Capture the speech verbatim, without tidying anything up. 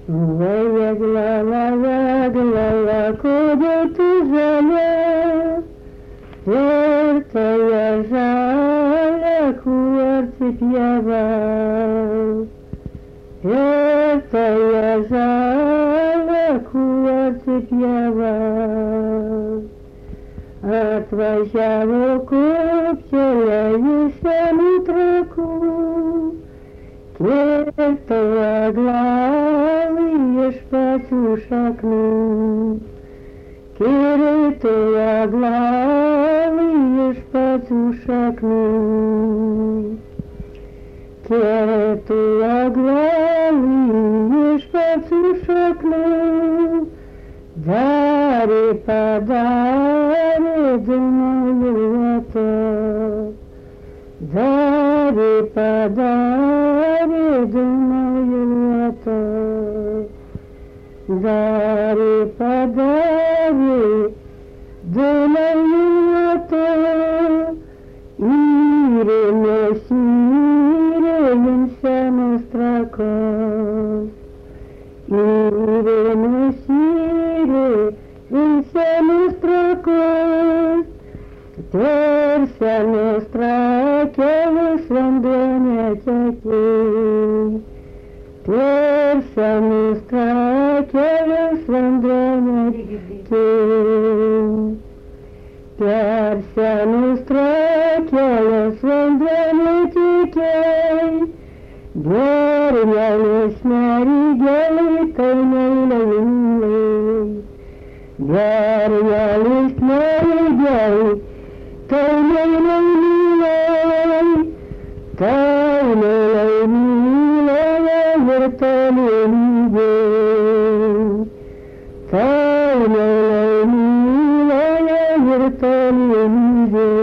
Vėglala, vėglala, kodėl tu žalia, ir toje žalia, kuorti pieva, ir toje žalia, kuorti pieva. Atvažiavo kopčioje senų trakų, kirto aglalai iš pačių šaknų, kirto aglalai iš pačių šaknų, kirto aglalai iš pačių šaknų, darė padarė dūmų vietą, darė padarė dūmų vietą, darė padarė dūmų vietą, įrėmė syrė jums senos trakos, įrėmė syrė jums senos trakos, per senos trakelės vanduo netekė, per senos trakelės vanduo netekė, per senos trakelės vanduo netekė, gervelės mergelė tai neilai, gervelės mergelė tai neilai, tai neilai ir toli lygiai, tai neilai ir toli lygiai.